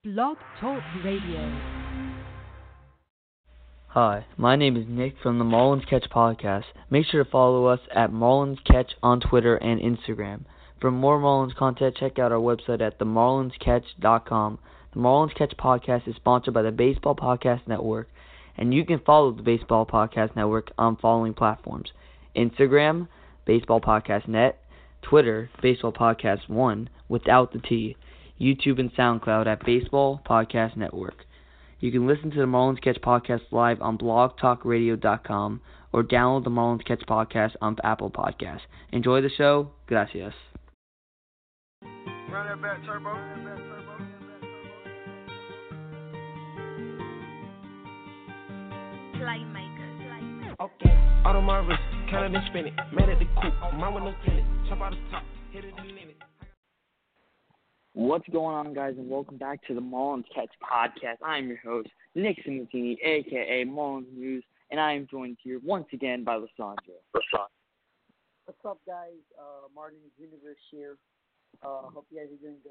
Blog Talk Radio. Hi, my name is Nick from the Mullins Catch podcast. Make sure to follow us at Mullins Catch on Twitter and Instagram. For more Mullins content, check out our website at themarlinscatch.com. The Mullins Catch podcast is sponsored by the Baseball Podcast Network, and you can follow the Baseball Podcast Network on following platforms: Instagram, Baseball Podcast Net; Twitter, Baseball Podcast 1 without the T; YouTube and SoundCloud at Baseball Podcast Network. You can listen to the Mullins Catch podcast live on blogtalkradio.com or download the Mullins Catch podcast on Apple Podcasts. Enjoy the show. Gracias. Run that back, Turbo. Playmaker. Okay. Out of my wrist, counted and spin it. Made it the coupe. Mine with no tennis. Chop out the top. Hit it and in it. What's going on, guys, and welcome back to the Mullins Catch podcast. I'm your host, Nick Simonini, a.k.a. Mullins News, and I am joined here once again by Lissandro. What's up, guys? Martin's Universe here. Hope you guys are doing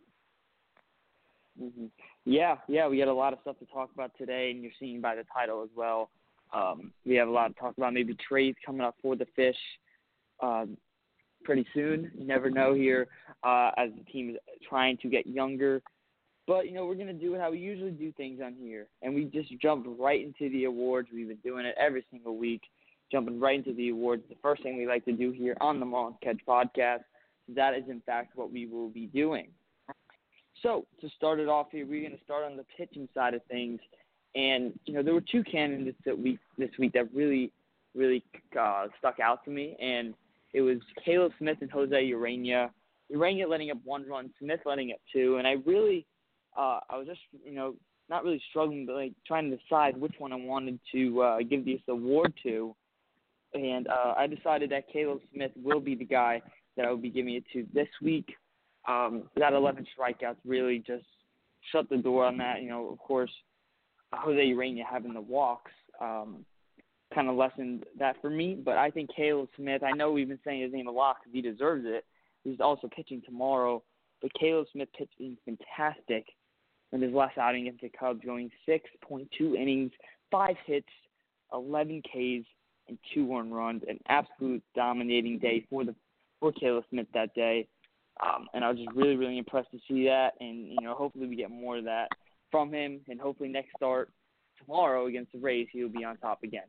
good. Yeah, we got a lot of stuff to talk about today, and you're seeing by the title as well. We have a lot to talk about, maybe trades coming up for the Fish pretty soon. You never know here as the team is trying to get younger. But, we're going to do it how we usually do things on here, and we just jumped right into the awards. We've been doing it every single week, jumping right into the awards. The first thing we like to do here on the Mullins Catch podcast, that is, in fact, what we will be doing. So, to start it off here, we're going to start on the pitching side of things. And, there were two candidates this week that really stuck out to me, and it was Caleb Smith and Jose Urena. Urena letting up one run, Smith letting up two, and I really, I was just, not really struggling, but trying to decide which one I wanted to give this award to, and I decided that Caleb Smith will be the guy that I will be giving it to this week. That 11 strikeouts really just shut the door on that. Of course, Jose Urena having the walks kind of lessened that for me, but I think Caleb Smith, I know we've been saying his name a lot because he deserves it. He's also pitching tomorrow, but Caleb Smith pitching fantastic in his last outing against the Cubs, going 6.2 innings, 5 hits, 11 Ks, and 2 earned runs. An absolute dominating day for Caleb Smith that day, and I was just really impressed to see that, and hopefully we get more of that from him, and hopefully next start tomorrow against the Rays, he'll be on top again.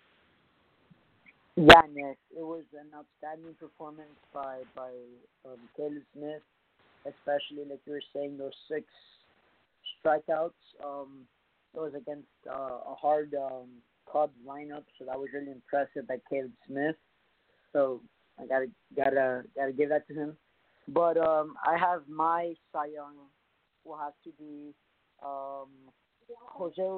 Yeah, Nick, it was an outstanding performance by Caleb Smith, especially like you were saying, those 6 strikeouts. It was against a hard Cubs lineup, so that was really impressive by Caleb Smith. So I gotta give that to him. But I have my Cy Young will have to be Jose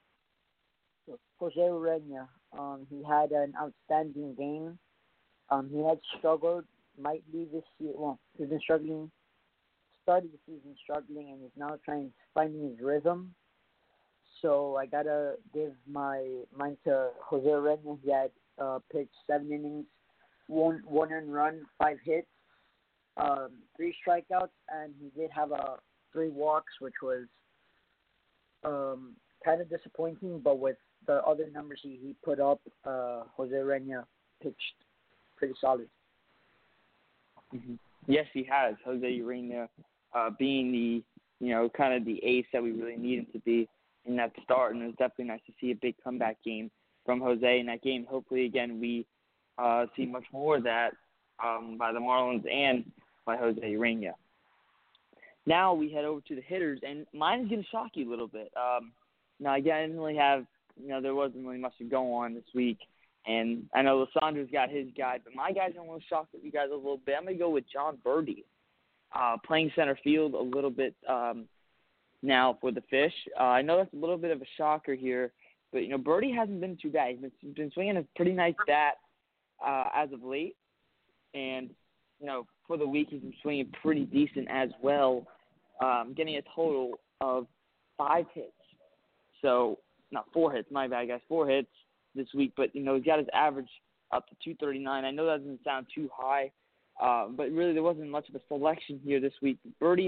Urena. He had an outstanding game. He had struggled mightily this year. Well, he's been struggling. Started the season struggling, and is now finding his rhythm. So I gotta give mine to Jose Urena. He had pitched 7 innings, one earned run, 5 hits, 3 strikeouts, and he did have 3 walks, which was kind of disappointing, but with the other numbers he put up, Jose Urena pitched pretty solid. Mm-hmm. Yes, he has. Jose Urena being the, kind of the ace that we really need him to be in that start, and it was definitely nice to see a big comeback game from Jose in that game. Hopefully, again, we see much more of that by the Marlins and by Jose Urena. Now we head over to the hitters, and mine is going to shock you a little bit. Now, again, I didn't really have, there wasn't really much to go on this week, and I know Lissandro's got his guy, but my guy's going to shock you guys a little bit. I'm going to go with Jon Berti, playing center field a little bit now for the Fish. I know that's a little bit of a shocker here, but, Berti hasn't been too bad. He's been swinging a pretty nice bat as of late, and, for the week he's been swinging pretty decent as well, getting a total of 5 hits. So, not 4 hits, my bad, guys, 4 hits this week. But, he's got his average up to 239. I know that doesn't sound too high, but really there wasn't much of a selection here this week. Berti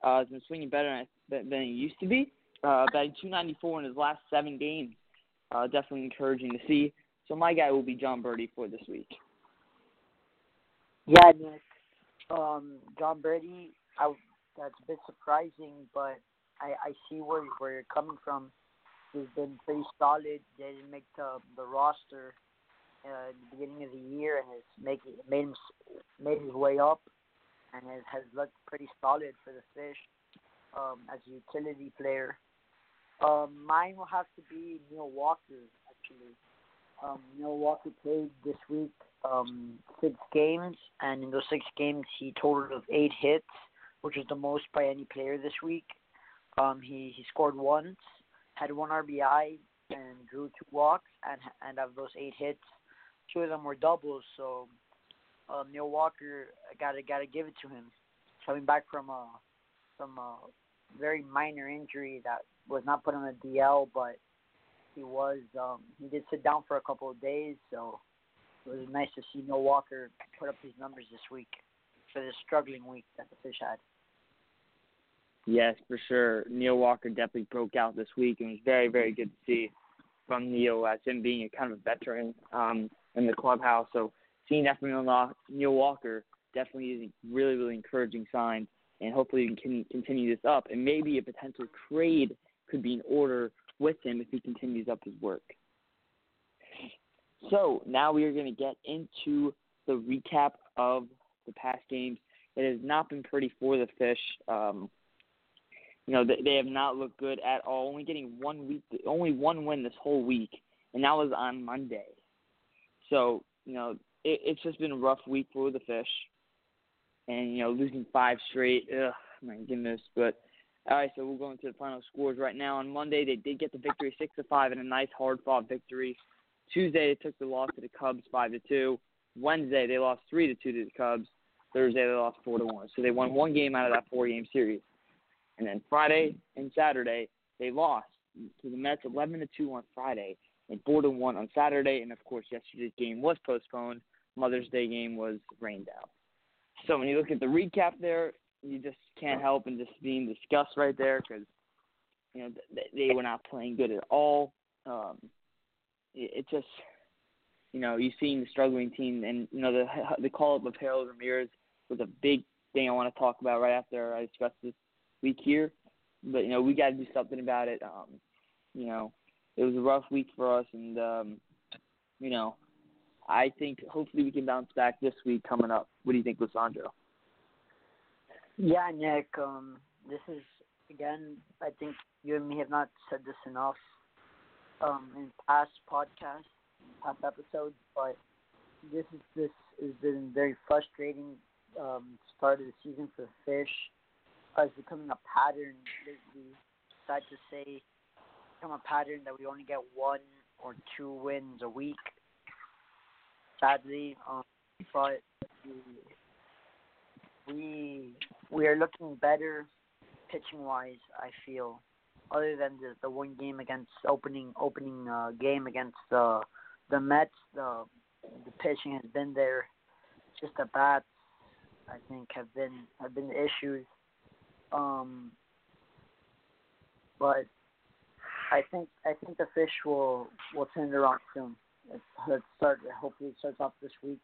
Has been swinging better than he used to be. Batting .294 in his last 7 games. Definitely encouraging to see. So my guy will be Jon Berti for this week. Yeah, Nick. Jon Berti, that's a bit surprising, but I see where you're coming from. He's been pretty solid. They didn't make the roster in the beginning of the year, and has made his way up, and has looked pretty solid for the Fish as a utility player. Mine will have to be Neil Walker, actually. Neil Walker played this week 6 games, and in those 6 games he totaled 8 hits, which is the most by any player this week. He scored once, had 1 RBI, and drew 2 walks, and of those 8 hits, 2 of them were doubles. So Neil Walker, gotta give it to him. Coming back from a very minor injury that was not put on the DL, but he did sit down for a couple of days, so it was nice to see Neil Walker put up his numbers this week for this struggling week that the Fish had. Yes, for sure. Neil Walker definitely broke out this week, and it was very, very good to see from Neil as him being a kind of a veteran in the clubhouse. So seeing that from Neil Walker definitely is a really, really encouraging sign, and hopefully we can continue this up. And maybe a potential trade could be in order with him if he continues up his work. So now we are going to get into the recap of the past games. It has not been pretty for the Fish. They have not looked good at all. Only one win this whole week, and that was on Monday. So it's just been a rough week for the Fish, and losing 5 straight. Ugh, my goodness. But all right, so we'll go into the final scores right now. On Monday, they did get the victory 6-5 in a nice, hard-fought victory. Tuesday, they took the loss to the Cubs 5-2. Wednesday, they lost 3-2 to the Cubs. Thursday, they lost 4-1. So they won 1 game out of that 4-game series. And then Friday and Saturday, they lost to the Mets 11-2 on Friday and 4-1 on Saturday. And, of course, yesterday's game was postponed. Mother's Day game was rained out. So when you look at the recap there, you just can't help and just being discussed right there because, they were not playing good at all. It just, you've seen the struggling team. And, the call-up of Harold Ramirez was a big thing I want to talk about right after I discuss this week here, but we got to do something about it. It was a rough week for us, and I think hopefully we can bounce back this week coming up. What do you think, Lissandro? Yeah, Nick. This is again. I think you and me have not said this enough in past podcasts, past episodes, but this has been very frustrating start of the season for the Fish. It's becoming a pattern lately. Sad to say, become a pattern that we only get 1 or 2 wins a week. Sadly, but we are looking better pitching wise. I feel, other than the one game against opening game against the Mets, the pitching has been there. Just the bats, I think, have been the issues. But I think the Fish will turn it around soon. Let's start. Hopefully, it starts off this week.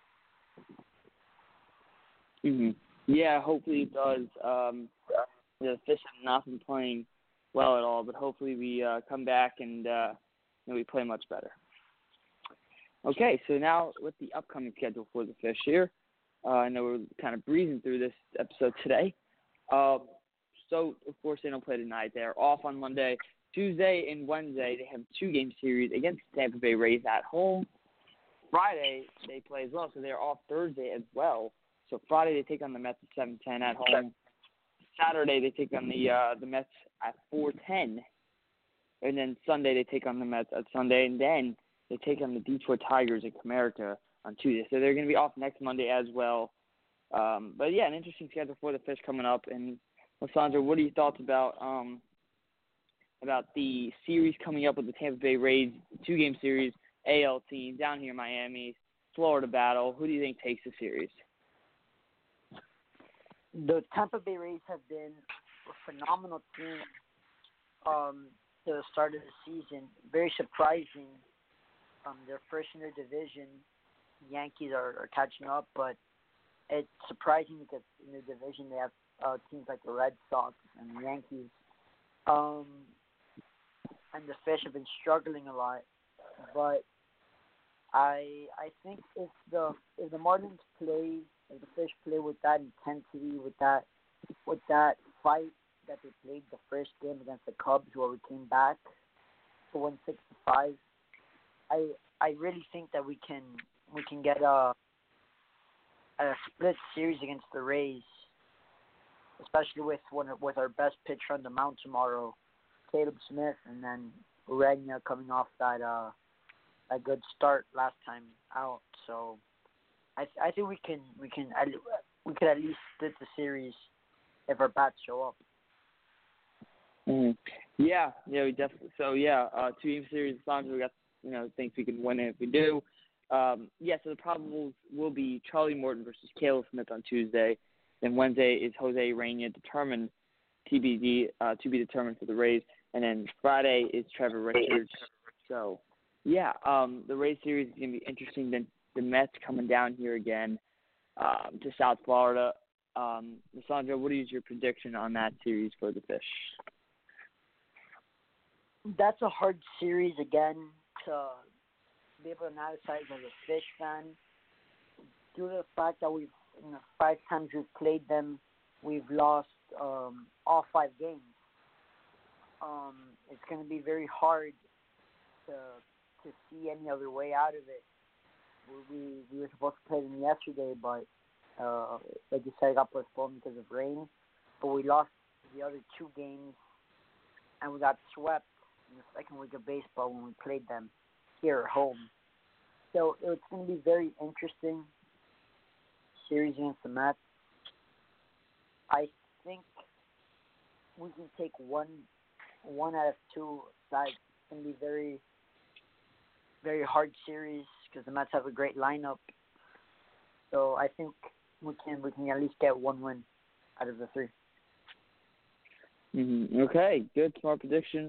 Mm-hmm. Yeah, hopefully it does. The Fish have not been playing well at all, but hopefully we come back and we play much better. Okay, so now with the upcoming schedule for the Fish here, I know we're kind of breezing through this episode today. So, of course, they don't play tonight. They're off on Monday. Tuesday and Wednesday, they have a 2-game series against the Tampa Bay Rays at home. Friday, they play as well, so they're off Thursday as well. So Friday, they take on the Mets at 7:10 at home. Saturday, they take on the Mets at 4:10. And then Sunday, they take on the Mets at Sunday. And then they take on the Detroit Tigers at Comerica on Tuesday. So they're going to be off next Monday as well. But, yeah, an interesting schedule for the Fish coming up. And, Lissandro, what are your thoughts about the series coming up with the Tampa Bay Rays, 2-game series, AL team, down here in Miami, Florida battle? Who do you think takes the series? the Tampa Bay Rays have been a phenomenal team to the start of the season. Very surprising. They're first in their division. Yankees are catching up, but it's surprising because in the division they have teams like the Red Sox and the Yankees. And the Fish have been struggling a lot, but I think if the Marlins play, if the Fish play with that intensity, with that fight that they played the first game against the Cubs, where we came back to 165, I really think that we can get a split series against the Rays, especially with our best pitcher on the mound tomorrow, Caleb Smith, and then Urania coming off that a good start last time out. So I think we could at least split the series if our bats show up. Mm-hmm. Yeah, we definitely. So 2-game series. As long as we got thinks we can win it if we do. So the probables will be Charlie Morton versus Caleb Smith on Tuesday. Then Wednesday is Jose Urania determined, TBD, to be determined for the Rays. And then Friday is Trevor Richards. So, the Rays series is going to be interesting. Then the Mets coming down here again to South Florida. Sandra, what is your prediction on that series for the Fish? That's a hard series again to be able to analyze as a Fish fan. Due to the fact that we've 5 times we've played them, we've lost all 5 games. It's going to be very hard to see any other way out of it. We were supposed to play them yesterday, but like you said, it got postponed because of rain. But we lost the other 2 games, and we got swept in the second week of baseball when we played them here at home. So it's going to be very interesting series against the Mets. I think we can take one out of 2 sides. It's going to be very, very hard series because the Mets have a great lineup. So I think we can at least get 1 win out of the 3. Mm-hmm. Okay, good, smart prediction.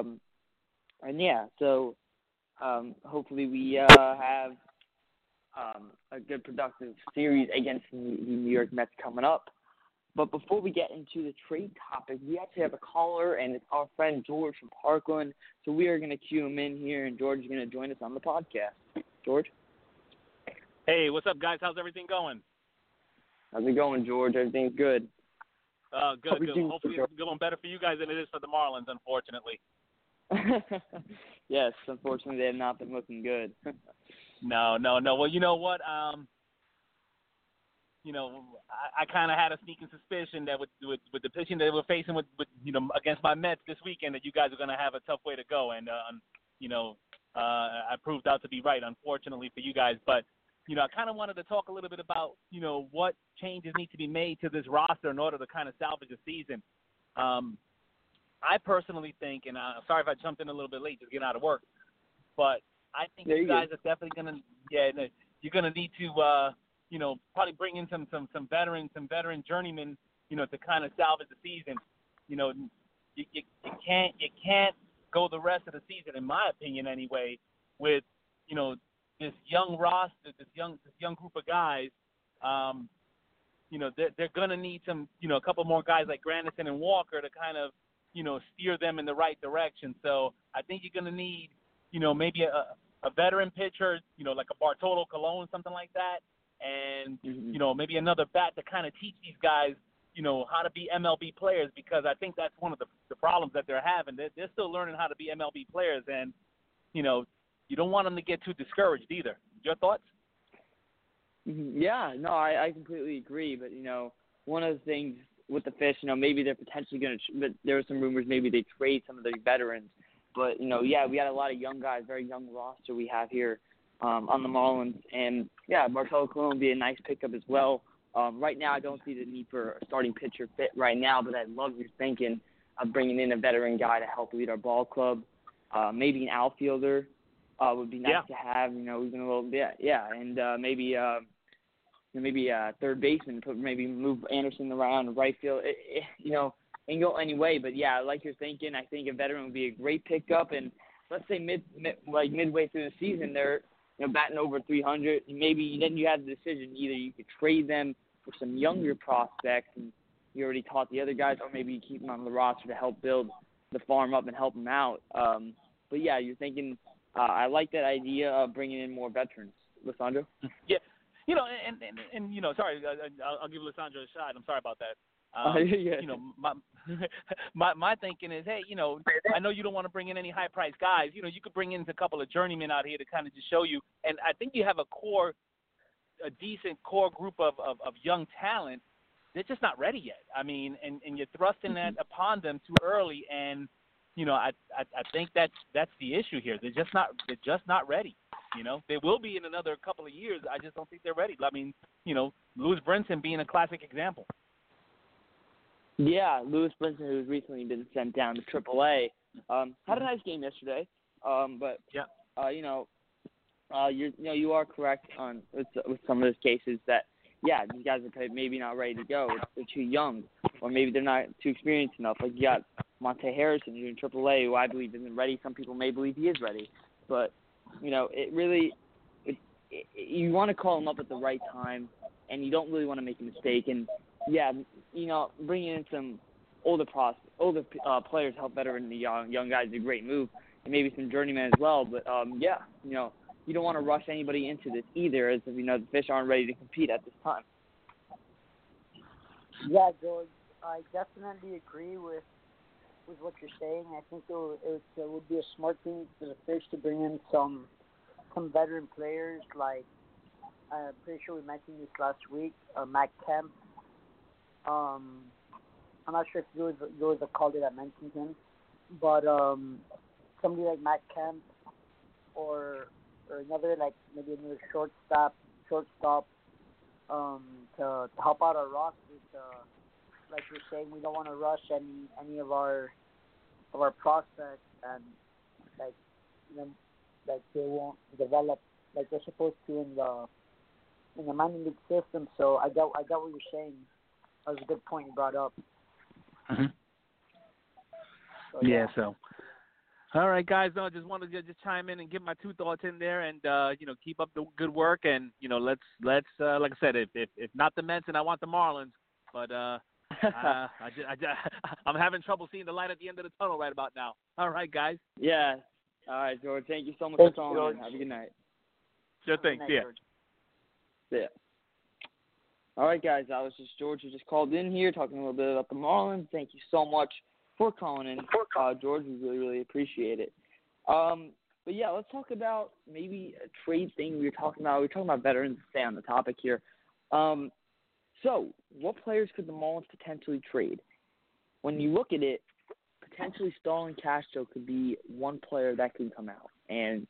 Hopefully we have a good productive series against the New York Mets coming up. But before we get into the trade topic, we actually have a caller, and it's our friend George from Parkland. So we are going to cue him in here, and George is going to join us on the podcast. George? Hey, what's up, guys? How's everything going? How's it going, George? Everything's good. Good. Hopefully it's going better for you guys than it is for the Marlins, unfortunately. Yes, unfortunately they have not been looking good. No. Well, you know what? I kind of had a sneaking suspicion that with the pitching that we're facing with against my Mets this weekend, that you guys are going to have a tough way to go, and I proved out to be right, unfortunately for you guys. But I kind of wanted to talk a little bit about what changes need to be made to this roster in order to kind of salvage the season. I personally think, and sorry if I jumped in a little bit late, just getting out of work, but I think you guys are definitely going to, you're going to need to, probably bring in some veteran journeymen, to kind of salvage the season. You can't go the rest of the season, in my opinion anyway, with, this young roster, this young group of guys. They're going to need some, a couple more guys like Granderson and Walker to kind of, steer them in the right direction. So I think you're going to need, maybe a veteran pitcher, like a Bartolo Colon, something like that. And, maybe another bat to kind of teach these guys, how to be MLB players, because I think that's one of the problems that they're having. They're still learning how to be MLB players, and, you don't want them to get too discouraged either. Your thoughts? Yeah, no, I completely agree. But, one of the things with the Fish, maybe they're potentially going to, but there were some rumors maybe they trade some of the veterans. But, we got a lot of young guys, very young roster we have here on the Marlins. And, Bartolo Colon would be a nice pickup as well. Right now I don't see the need for a starting pitcher fit right now, but I love your thinking of bringing in a veteran guy to help lead our ball club. Maybe an outfielder would be nice to have, even a little bit. Yeah, and maybe maybe a third baseman, maybe move Anderson around to right field. And go any way. But yeah, like you're thinking, I think a veteran would be a great pickup. And let's say midway through the season, they're batting over 300. Maybe then you have the decision: either you could trade them for some younger prospects, and you already taught the other guys, or maybe you keep them on the roster to help build the farm up and help them out. But yeah, you're thinking. I like that idea of bringing in more veterans, Lissandro. Yeah, and sorry, I'll give Lissandro a shot. I'm sorry about that. My thinking is, hey, I know you don't want to bring in any high-priced guys. You could bring in a couple of journeymen out here to kind of just show you. And I think you have a decent core group of young talent. They're just not ready yet. I mean, and you're thrusting that upon them too early. And I think that's the issue here. They're just not ready. They will be in another couple of years. I just don't think they're ready. I mean, Lewis Brinson being a classic example. Yeah, Lewis Brinson, who's recently been sent down to AAA, had a nice game yesterday. But yeah, you are correct on with some of those cases that these guys are maybe not ready to go. They're too young, or maybe they're not too experienced enough. Like you got Monte Harrison, who's in AAA, who I believe isn't ready. Some people may believe he is ready, but it really you want to call him up at the right time, and you don't really want to make a mistake. And bringing in some older players help veteran the young guys is a great move, and maybe some journeymen as well. But you don't want to rush anybody into this either, as the Fish aren't ready to compete at this time. Yeah, George, I definitely agree with what you're saying. I think it would be a smart thing for the Fish to bring in some veteran players. Like I'm pretty sure we mentioned this last week, Matt Kemp. I'm not sure if you was the caller that mentioned him, but somebody like Matt Kemp or another, like maybe another shortstop to help out our roster. Like you're saying, we don't want to rush any of our prospects, and like they won't develop like they're supposed to in the minor league system. So I got what you're saying. That was a good point you brought up. Mm-hmm. So all right, guys. No, I just wanted to just chime in and give my 2 thoughts in there, and keep up the good work, and let's like I said, if not the Mets, and I want the Marlins, but I'm having trouble seeing the light at the end of the tunnel right about now. All right, guys. Yeah. All right, George. Thank you so much for calling. Have a good night. Sure thing. See ya. Yeah. All right, guys. George who just called in here talking a little bit about the Marlins. Thank you so much for calling in, George. We really, really appreciate it. But yeah, let's talk about maybe a trade thing we were talking about. We were talking about veterans. Stay on the topic here. So, what players could the Marlins potentially trade? When you look at it, potentially Starlin Castro could be one player that could come out. And,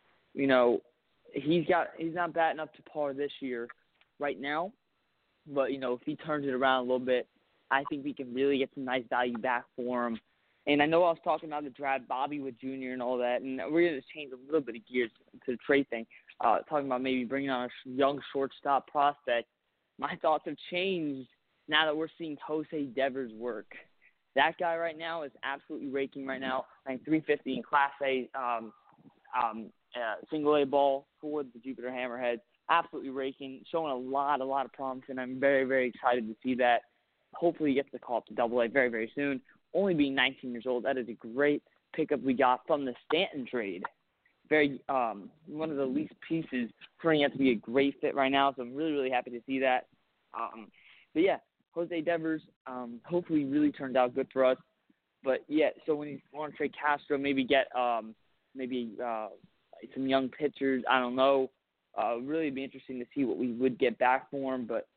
he's not batting up to par this year right now. But, if he turns it around a little bit, I think we can really get some nice value back for him. And I know I was talking about the draft, Bobby Wood Jr. and all that, and we're going to change a little bit of gears to the trade thing, talking about maybe bringing on a young shortstop prospect. My thoughts have changed now that we're seeing Jose Devers work. That guy right now is absolutely raking right now. I think 350 in Class A single A ball for the Jupiter Hammerheads. Absolutely raking, showing a lot of promise, and I'm very, very excited to see that. Hopefully he gets the call up to Double A very, very soon. Only being 19 years old, that is a great pickup we got from the Stanton trade. Very one of the least pieces turning out to be a great fit right now, so I'm really, really happy to see that. But yeah, Jose Devers hopefully really turned out good for us. But yeah, so when you want to trade Castro, maybe get some young pitchers. I don't know. Really be interesting to see what we would get back for him. But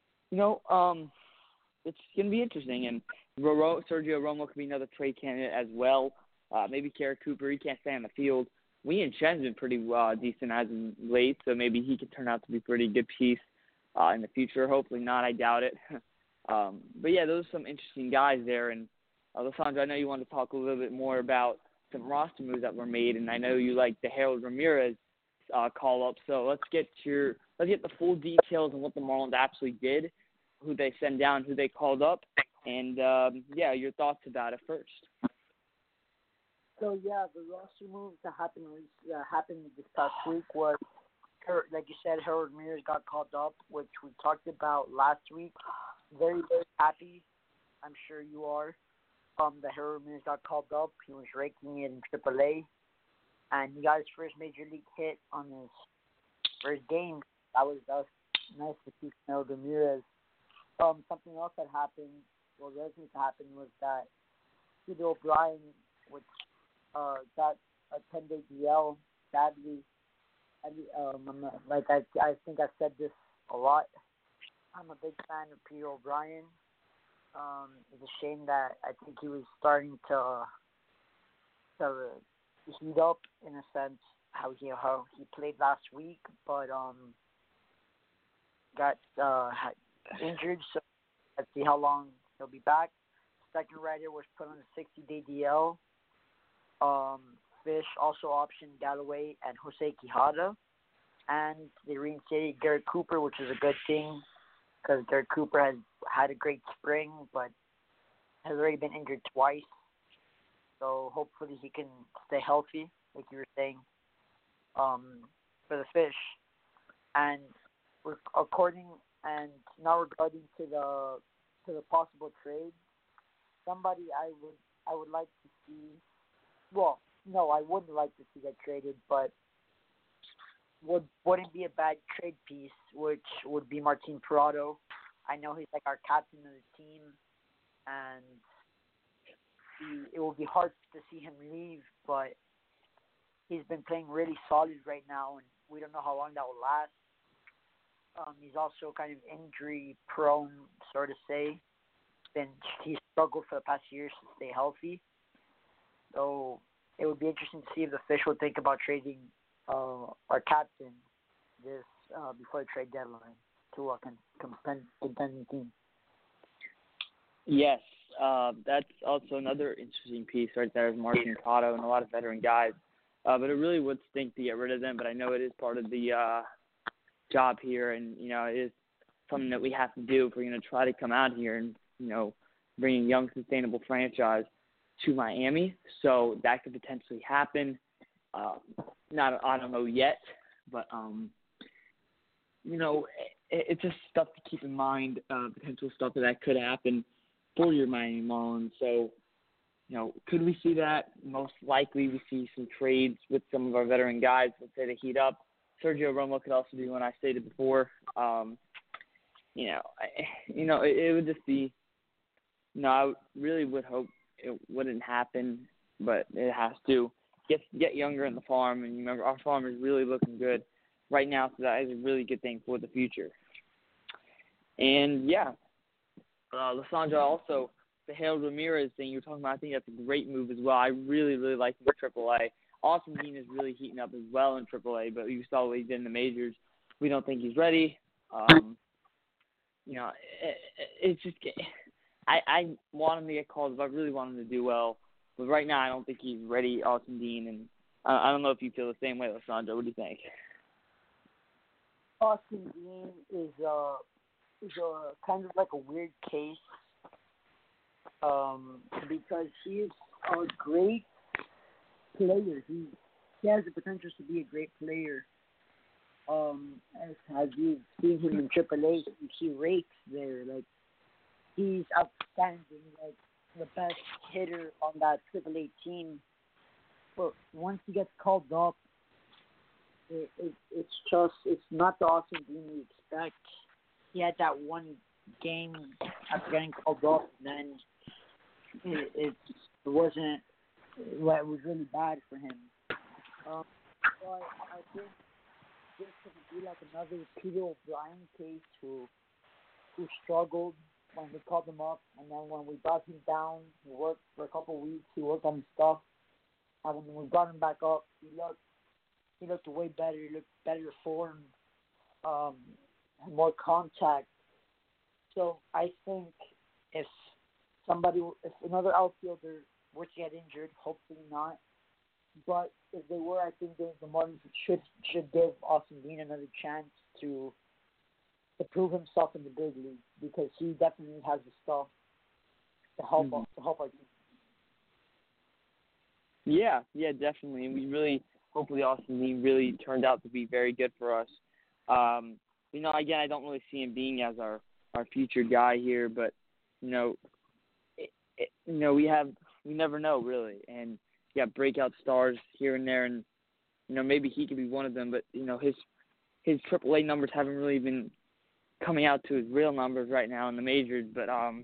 it's going to be interesting. And Sergio Romo could be another trade candidate as well. Maybe Kerry Cooper. He can't stay on the field. Wei Chen's been pretty decent as of late, so maybe he could turn out to be a pretty good piece in the future. Hopefully not. I doubt it. But, yeah, those are some interesting guys there. And, Lissandro, I know you wanted to talk a little bit more about some roster moves that were made, and I know you like the Harold Ramirez call up. So let's get the full details on what the Marlins actually did, who they sent down, who they called up, and your thoughts about it first. So yeah, the roster moves that happened this past week was, like you said, Harold Ramirez got called up, which we talked about last week. Very, very happy. I'm sure you are. That Harold Ramirez got called up. He was raking it in AAA, and he got his first major league hit on his first game. That was nice to see Harold Ramirez. Something else that happened, or the other thing that happened, was that Peter O'Brien, which got a 10-day DL, sadly. I think I've said this a lot. I'm a big fan of Peter O'Brien. It's a shame that I think he was starting to heat up in a sense how he played last week, but got injured. So let's see how long he'll be back. Second writer was put on a 60-day DL. Fish also optioned Galloway and Jose Quijada, and they reinstated Garrett Cooper, which is a good thing because Garrett Cooper has had a great spring, but has already been injured twice. So hopefully he can stay healthy, like you were saying, for the Fish. And now regarding to the possible trade, somebody I would like to see. Well, no, I wouldn't like to see that traded, but wouldn't be a bad trade piece, which would be Martin Prado. I know he's like our captain of the team, and it will be hard to see him leave, but he's been playing really solid right now, and we don't know how long that will last. He's also kind of injury prone, so to say. He's struggled for the past years to stay healthy. So it would be interesting to see if the Fish will think about trading our captain this before the trade deadline to a contending team. Yes, that's also another interesting piece right there is Martin Prado and a lot of veteran guys. But it really would stink to get rid of them, but I know it is part of the job here, and, it is something that we have to do if we're going to try to come out here and, bring a young, sustainable franchise to Miami. So that could potentially happen. I don't know yet, but, it's just stuff to keep in mind, potential stuff that could happen for your Miami Marlins. So, could we see that? Most likely we see some trades with some of our veteran guys, let's say, to heat up. Sergio Romo could also be one I stated before. It would just be, I really would hope it wouldn't happen, but it has to. Get younger in the farm, and remember, our farm is really looking good right now, so that is a really good thing for the future. And, Lissandra, also, the Harold Ramirez thing you were talking about, I think that's a great move as well. I really, really like him in AAA. Austin Dean is really heating up as well in AAA, but you saw what he did in the majors. We don't think he's ready. It's just I want him to get called up. I really want him to do well. But right now I don't think he's ready, Austin Dean. And I don't know if you feel the same way, Lissandra. What do you think? Austin Dean is kind of like a weird case because he's a great player. He has the potential to be a great player. As you've seen him in AAA, he rakes there. Like, he's outstanding, like the best hitter on that AAA team. But once he gets called up, it's not the Austin Dean you expect. He had that one game after getting called up, and then it was really bad for him. But I think this could be like another Peter O'Brien case who struggled when we called him up, and then when we brought him down, he worked for a couple of weeks. He worked on his stuff, and when we brought him back up, he looked way better. He looked better form, and more contact. So I think if another outfielder were to get injured, hopefully not, But if they were, I think the Marlins should give Austin Dean another chance to prove himself in the big league because he definitely has the stuff to help us, to help our team. Yeah, definitely. And we really, hopefully Austin Dean really turned out to be very good for us. Again, I don't really see him being as our future guy here, but, we never know really. And you got breakout stars here and there, and, maybe he could be one of them, but, his AAA numbers haven't really been coming out to his real numbers right now in the majors, but, I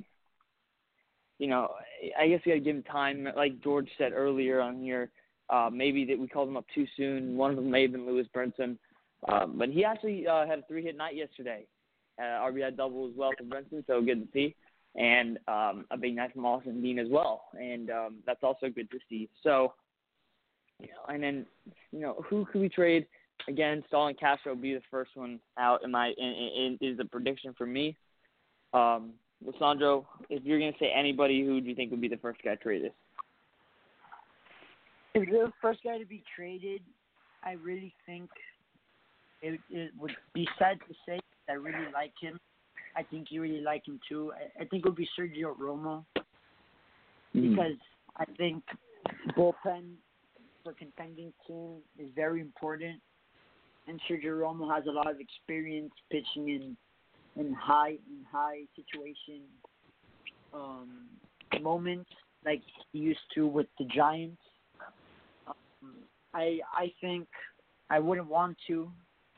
guess we got to give him time. Like George said earlier on here, maybe that we called him up too soon. One of them may have been Lewis Brinson. But he actually had a 3-hit night yesterday. RBI double as well for Brinson, so good to see. And a big night from Austin Dean as well. And that's also good to see. So, and then, who could we trade? Again, Stalin Castro would be the first one out is the prediction for me. Lissandro, if you're going to say anybody, who do you think would be the first guy traded? If you're the first guy to be traded, I really think it would be sad to say I really like him. I think you really like him too. I think it would be Sergio Romo because I think bullpen for contending team is very important, and Sergio Romo has a lot of experience pitching in high situation moments like he used to with the Giants. I think I wouldn't want to.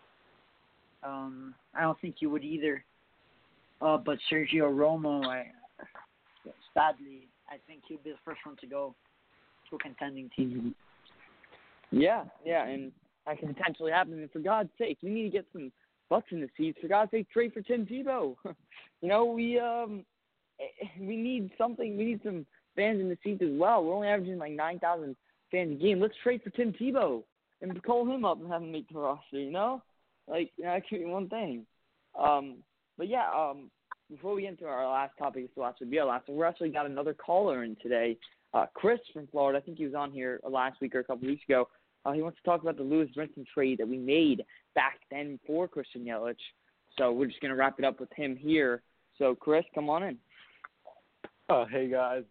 I don't think you would either. But Sergio Romo, sadly, I think he'll be the first one to go to a contending team. Yeah, and that can potentially happen. And for God's sake, we need to get some butts in the seats. For God's sake, trade for Tim Tebow. We need something. We need some fans in the seats as well. We're only averaging like 9,000 fans a game. Let's trade for Tim Tebow and call him up and have him make the roster. That could be one thing. But yeah, before we get into our last topic, this will actually be our last one. We actually got another caller in today, Chris from Florida. I think he was on here last week or a couple weeks ago. He wants to talk about the Lewis Brinson trade that we made back then for Christian Yelich. So we're just going to wrap it up with him here. So, Chris, come on in. Hey, guys.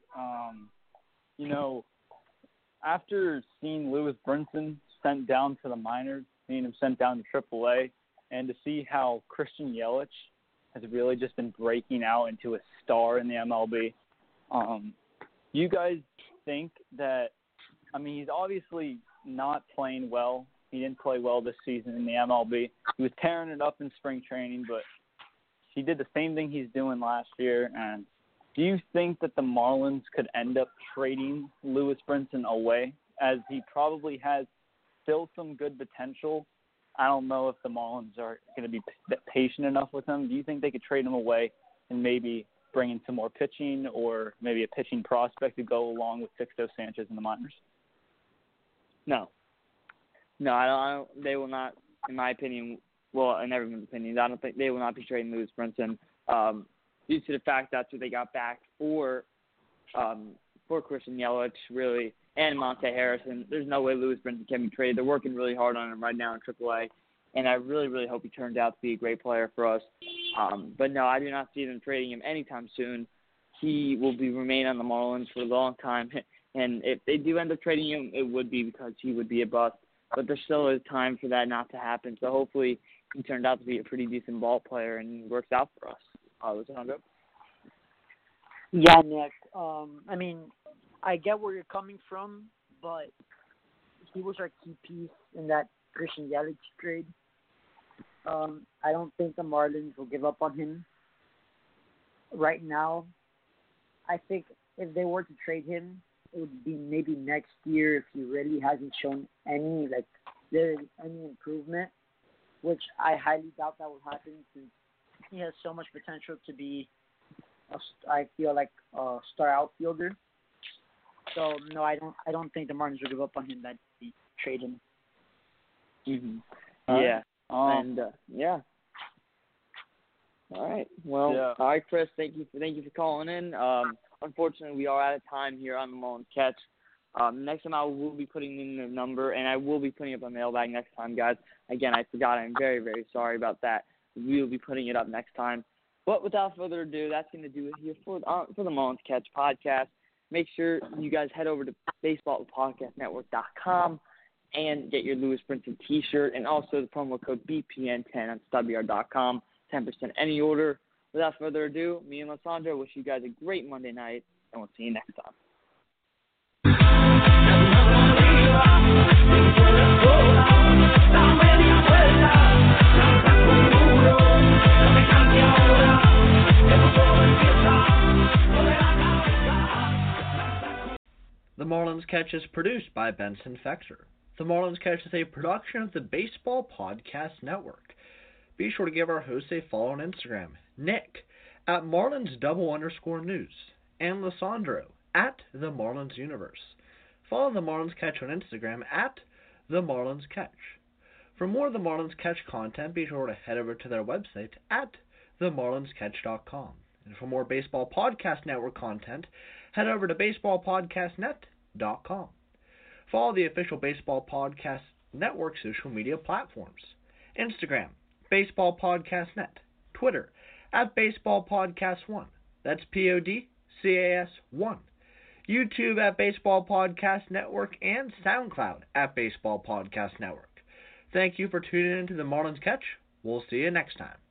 After seeing Lewis Brinson sent down to the minors, seeing him sent down to AAA, and to see how Christian Yelich has really just been breaking out into a star in the MLB, you guys think that, he's obviously not playing well. He didn't play well this season in the MLB. He was tearing it up in spring training, but he did the same thing he's doing last year. And do you think that the Marlins could end up trading Lewis Brinson away, as he probably has still some good potential? I don't know if the Marlins are going to be patient enough with him. Do you think they could trade him away and maybe bring in some more pitching, or maybe a pitching prospect to go along with Sixto Sanchez in the minors? No, I don't. They will not, in my opinion. Well, in everyone's opinion, I don't think they will not be trading Lewis Brinson due to the fact that's what they got back for Christian Yelich, really, and Monte Harrison. There's no way Lewis Brinson can be traded. They're working really hard on him right now in AAA, and I really, really hope he turns out to be a great player for us. But no, I do not see them trading him anytime soon. He will remain on the Marlins for a long time, and if they do end up trading him, it would be because he would be a bust. But there still is time for that not to happen. So hopefully he turned out to be a pretty decent ball player and works out for us. Does that sound good? Yeah, Nick. I get where you're coming from, but he was our key piece in that Christian Yelich trade. I don't think the Marlins will give up on him right now. I think if they were to trade him, it would be maybe next year if he really hasn't shown any improvement, which I highly doubt that will happen since he has so much potential to be, I feel like, a star outfielder. So no, I don't think the Marlins will give up on him. That they trade him. Mm-hmm. Yeah. Yeah. All right. Well, yeah. All right, Chris. Thank you for calling in. Unfortunately, we are out of time here on the Marlins Catch. Next time I will be putting in the number, and I will be putting up a mailbag next time, guys. Again, I forgot. I'm very, very sorry about that. We will be putting it up next time. But without further ado, that's going to do it here for the Marlins Catch podcast. Make sure you guys head over to baseballpodcastnetwork.com and get your Lewis Brinson t-shirt, and also the promo code BPN10 on StubYard.com, 10% any order. Without further ado, me and Lysandro wish you guys a great Monday night, and we'll see you next time. The Marlins Catch is produced by Benson Fexer. The Marlins Catch is a production of the Baseball Podcast Network. Be sure to give our hosts a follow on Instagram, Nick at Marlins_news, and Lysandro at The Marlins Universe. Follow the Marlins Catch on Instagram at The Marlins Catch. For more of the Marlins Catch content, be sure to head over to their website at themarlinscatch.com. And for more Baseball Podcast Network content, head over to baseballpodcastnet.com. Follow the official Baseball Podcast Network social media platforms. Instagram, Baseball Podcast Net. Twitter, at Baseball Podcast 1. That's PODCAS 1. YouTube at Baseball Podcast Network, and SoundCloud at Baseball Podcast Network. Thank you for tuning in to the Marlins Catch. We'll see you next time.